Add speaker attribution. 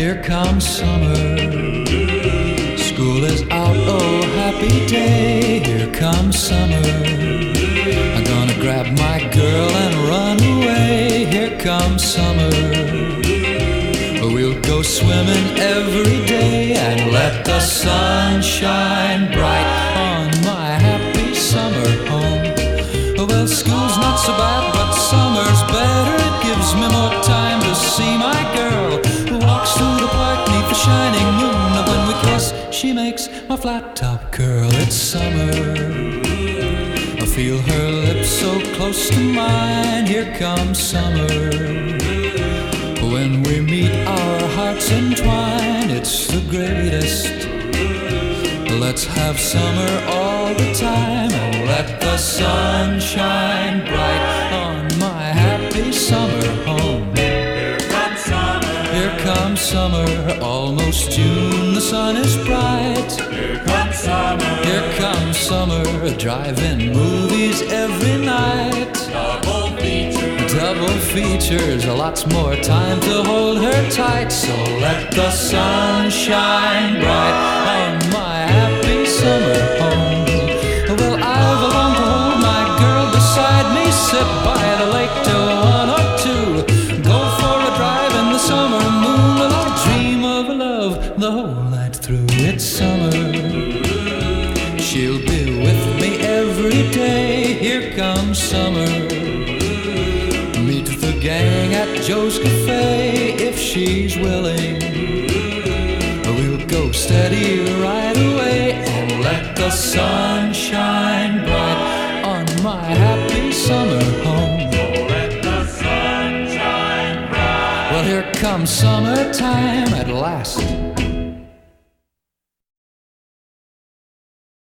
Speaker 1: here comes summer. School is out, oh happy day, here comes summer. I'm gonna grab my girl and run away, here comes summer. We'll go swimming every day and let the sun shine bright on my happy summer home. Well, school's not so bad, but summer's better. It gives me more time to see my girl who walks through the park neath the shining moon. And when we kiss, she makes my flat top curl. It's summer. I feel her lips so close to mine. Here comes summer. When we meet, our hearts entwine. It's the greatest. Let's have summer all the time and let the sun shine bright on my happy summer home.
Speaker 2: Here comes summer.
Speaker 1: Here comes summer, almost June, the sun is bright.
Speaker 2: Here comes summer.
Speaker 1: Here comes summer, drive-in movies every night. Double features, lots more time to hold her tight. So let the sun shine bright on my happy summer home. Well, I've longed to hold my girl beside me, sit by the lake till 1 or 2, go for a drive in the summer moon, and I dream of love the whole night through. It's summer. She'll be with me every day. Here comes summer. Meet the gang at Joe's Cafe if she's willing. We'll go steady right away and let the sun shine bright on my happy summer home.
Speaker 2: Let the sun shine bright.
Speaker 1: Well, here comes summertime at last.